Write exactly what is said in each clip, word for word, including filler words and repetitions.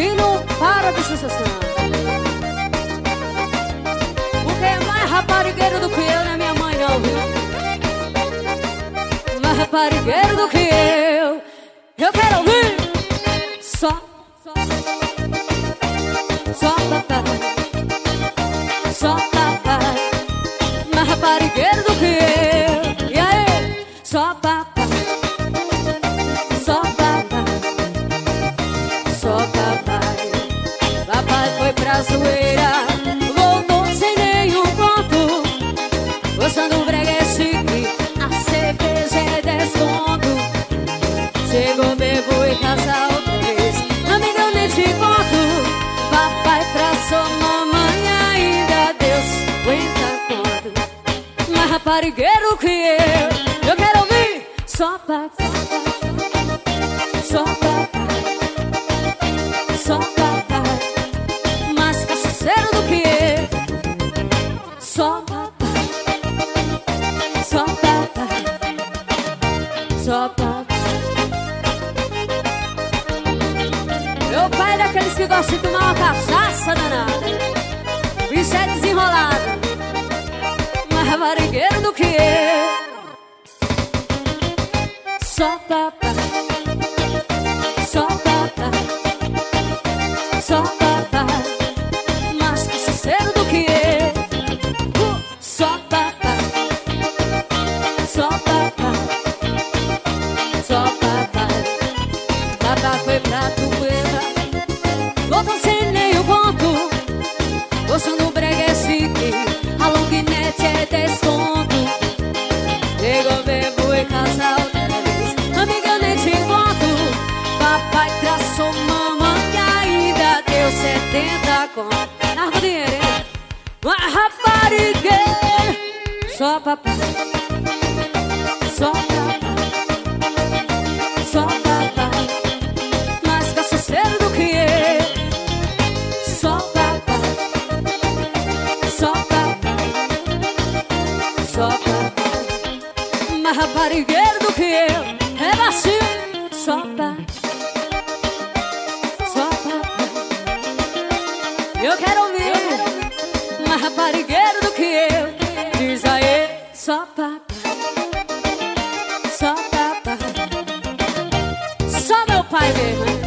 filho, para de sensação. Porque é mais raparigueiro do que eu, não é minha mãe não, viu? Mais raparigueiro do que eu. Eu quero ouvir só, só papai, só papai. Mais raparigueiro do que eu. E aí? Só papai, só papai, só papai. Papai foi pra zoeira, voltou sem nenhum ponto. Gostando brega é chique, a cerveja é desconto. Chegou, bebo e casa outra vez. Amiga, eu nem te conto. Papai traçou, mamãe ainda deu cinquenta conto. Mais raparigueiro que eu. Eu quero ouvir só papai, só papai, só papai. Mais cachaceiro do que eu. Só papai, só papai, só papai. Meu pai é daqueles que gostam de tomar uma cachaça danada. Bicho é desenrolado, mais raparigueiro do que eu. Só papai, só papai, só papai. Mais cachaceiro do que eu. uh, Só papai, só papai, só papai. Papai foi pra Tuera, voltou sem nenhum ponto. Gostando brega é chique, a longuinete é desconto. Chegou, bebo e casa outra vez. Amiga, eu nem te conto. Papai traçou, mamãe ainda deu setenta conto. Larga o dinheiro, hein? Uma raparigueira. Só papai, só papai, só papai. Mais cachaceiro do que eu. Só papai, só papai, só papai. Mais raparigueiro do que eu. É baixinho. Só papai, só papai. Eu quero ouvir mais raparigueiro do que eu. Diz aí, só papai, só papai. Só meu pai mesmo, hein?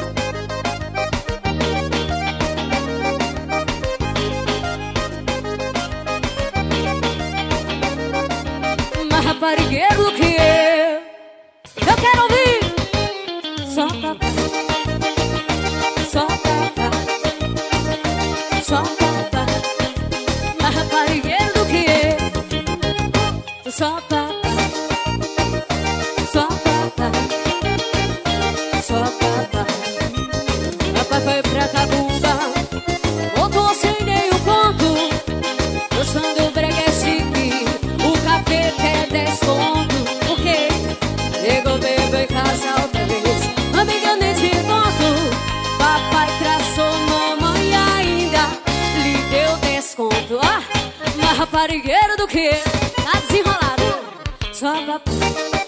Mais raparigueiro do que eu. Eu quero ouvir só papai, só papai, só papai. Mais raparigueiro do que eu. Só papai, só papai, só papai. Papai foi pra Cabumba, voltou sem nenhum ponto. Gostando brega é chique, o capeta é desconto. Por quê? Chegou, bebo em casa outra vez. Amiga, eu nem te conto. Papai traçou, mamãe ainda lhe deu desconto. Ah, mais raparigueiro do que tá desenrolado. Só papai,